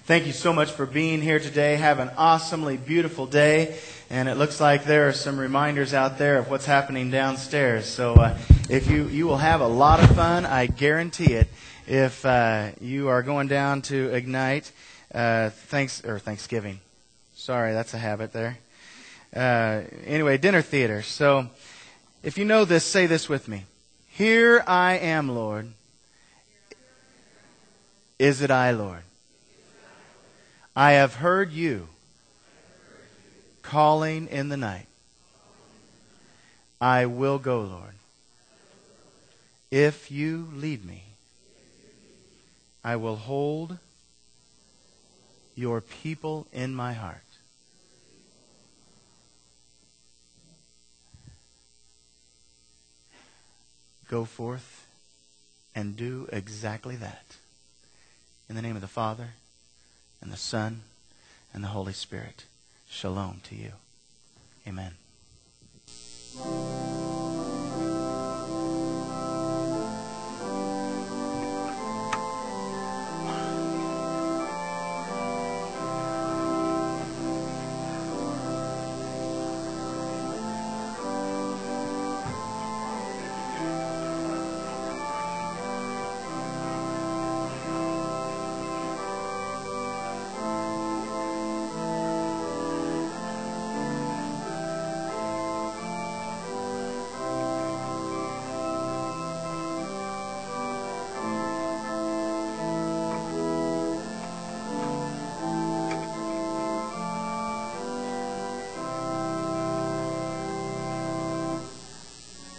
Thank you so much for being here today. Have an awesomely beautiful day. And it looks like there are some reminders out there of what's happening downstairs. So if you will have a lot of fun, I guarantee it, if you are going down to Ignite Thanksgiving. Sorry, that's a habit there. Anyway, dinner theater. So if you know this, say this with me. Here I am, Lord. Is it I, Lord? I have heard you calling in the night. I will go, Lord. If you lead me, I will hold your people in my heart. Go forth and do exactly that. In the name of the Father, and the Son, and the Holy Spirit. Shalom to you. Amen.